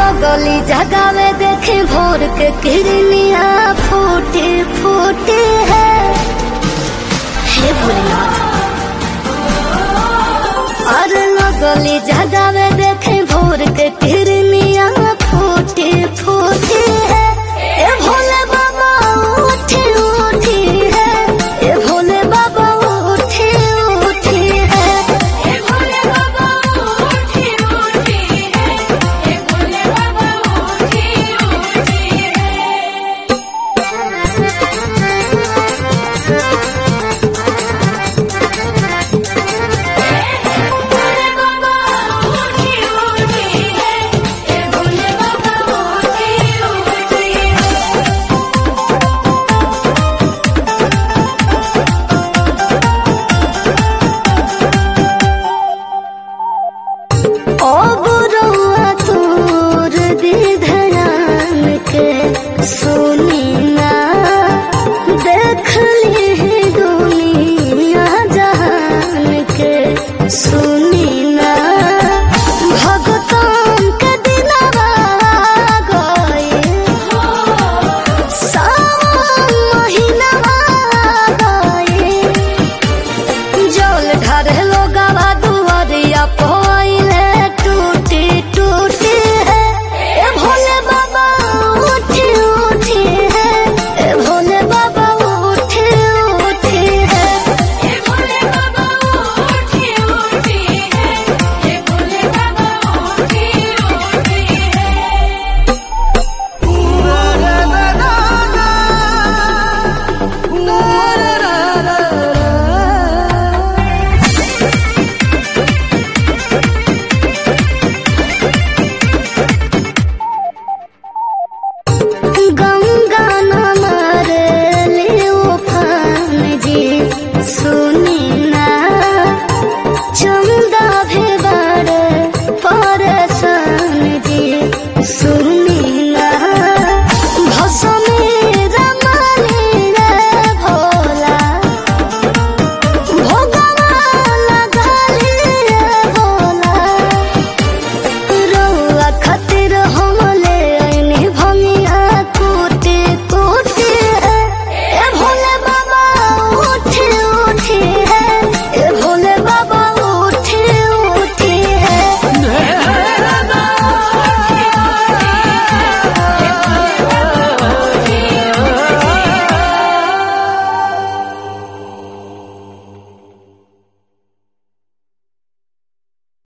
लगली जगावे देखे भोर के किरनिया फूटी फूटी है। हे भोलेनाथ अरे लगली जगावे देखे भोर के किरनिया फूटी फूटी है। ए भोले बाबा उठी उठी है, ए भोले बाबा उठी उठी है, ए भोले बाबा उठी उठी है, ए भोले बाबा उठी उठी सुन